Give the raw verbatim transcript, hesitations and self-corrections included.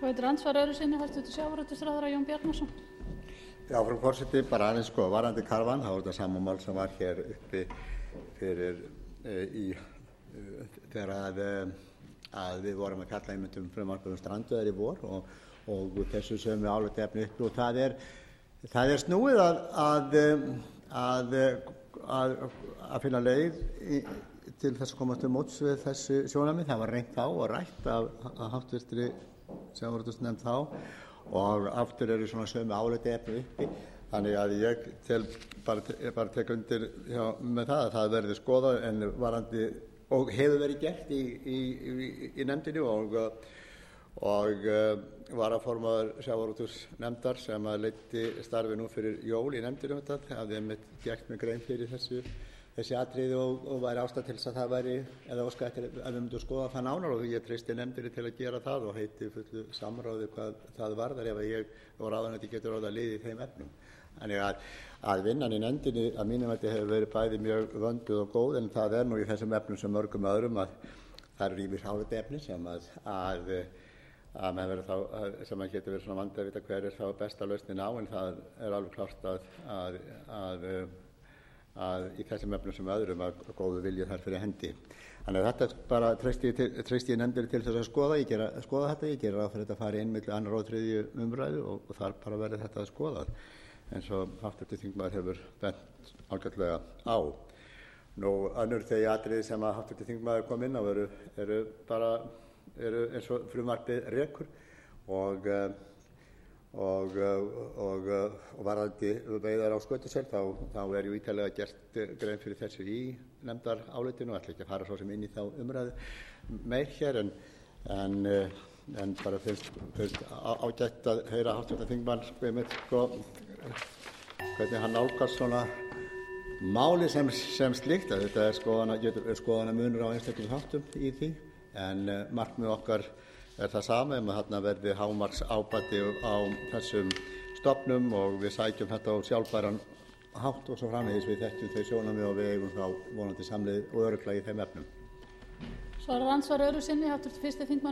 Já, frú forseti, bara aðeins sko varðandi karfann, þá er þetta sama mál sem var hér uppi fyrir e, í e, þegar að, að við vorum að kalla einmitt um frumvarpið um strandveiðar í vor og, og þessu sömu álitaefni uppi og það er, það er snúið að, að, að, að, að finna leið í, til þess að komast til móts við þessu sjónarmið. Það var reynt á og rætt af, af háttvirtri sjávarútvegsnefnd þá og aftur eru svona sömu álitaefni uppi. Þannig að ég tel bara, bara tek undir já, með það að það verði skoðað en varandi og hefur verið gert í, í, í, í nefndinni og, og varaformaður sjávarútvegsnefndar sem að leiddi starfi nú fyrir jól í nefndinni þetta hafði einmitt gert með grein fyrir þessu þessi atriði og, og væri ástæða til þess að það væri eða óskað eftir að við myndum skoða það nánar og ég treysti nefndinni til að gera það og heiti fullu samráði hvað það varðar ef ég og ráðuneyti getur orðið að liði í þeim efnum. Þannig að, að vinnan í nefndinni að mínum að þetta hefur verið bæði mjög vönduð og góð en það er nú í þessum efnum sem mörgum öðrum að það eru ýmis álitaefni sem að, að, að með verið þá að, sem að getur verið svona vandi að vita hver er þá besta lausnin á en það er alveg klárt að, að, að að í þessum efnum sem öðrum að góðu vilja þar fyrir hendi. Þannig að þetta bara treysti ég nefndinni til þess að skoða, ég gera, skoða þetta, ég gera ráð fyrir þetta að fara inn milli annar og þriðju umræðu og, og þar bara verði þetta að skoða eins og háttvirtur þingmaður hefur bent ágætlega á. Nú önnur þau atriði sem að háttvirtur þingmaður kom inn á eru, eru bara eru eins og frumvarpið rekur og og, og, og varðandi veiðar á skötusel þá, þá er jú ítarlega gert grein fyrir þessu í nefndarálitinu og ætla ekki að fara svo sem inn í þá umræðu meir hér en, en, en bara finnst, finnst ágætt að heyra háttvirtan þingmann sko, hvernig hann nálgast svona máli sem, sem slíkt að þetta er skoðana, skoðana munur á einstaklega þáttum í því en markmið okkar er það sama um að þarna verði hámarks ábati á þessum stofnum og við sækjum þetta á sjálfbæran hátt og svo framvegis við þekkjum þau sjónarmið og við eigum þá vonandi samleið og örugglega í þeim efnum.